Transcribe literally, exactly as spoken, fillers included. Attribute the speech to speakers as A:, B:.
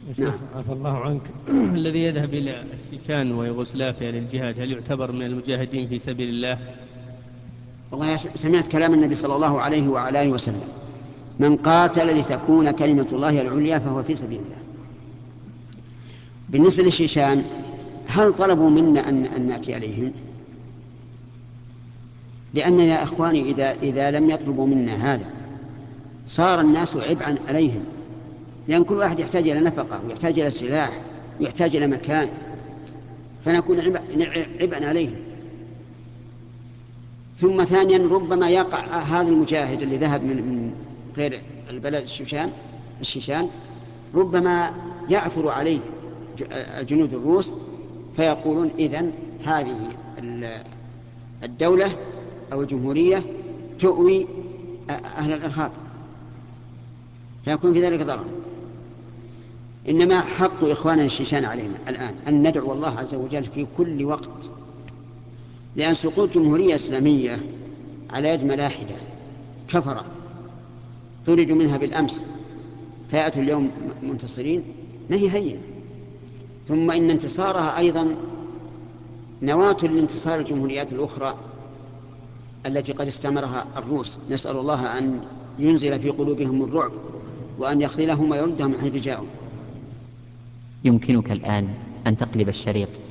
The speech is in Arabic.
A: نعم. عفى الله عنك. الذي يذهب إلى الشيشان ويوغوسلافيا للجهاد هل يعتبر من المجاهدين في سبيل الله؟
B: والله سمعت كلام النبي صلى الله عليه وعلى آله وسلم: من قاتل لتكون كلمة الله العليا فهو في سبيل الله. بالنسبة للشيشان، هل طلبوا منا أن, أن نأتي إليهم؟ لأن يا أخواني إذا, إذا لم يطلبوا منا هذا صار الناس عبئا عليهم، لأن كل واحد يحتاج إلى نفقة ويحتاج إلى سلاح ويحتاج إلى مكان، فنكون عبئا عليهم. ثم ثانيا ربما يقع هذا المجاهد اللي ذهب من, من غير البلد الشيشان الشيشان ربما يعثر عليه الجنود الروس، فيقولون إذن هذه الدولة أو الجمهورية تؤوي أهل الإرهاب، فيكون في ذلك ضرر. إنما حق إخواننا الشيشان علينا الآن أن ندعو الله عز وجل في كل وقت، لأن سقوط جمهورية إسلامية على يد ملاحدة كفرة طردوا منها بالأمس فيأتوا اليوم منتصرين ما هي هينة. ثم إن انتصارها أيضا نواة لانتصار الجمهوريات الأخرى التي قد استعمرها الروس. نسأل الله أن ينزل في قلوبهم الرعب وأن يخذلهم ويردهم من حيث جاءوا.
C: يمكنك الآن أن تقلب الشريط.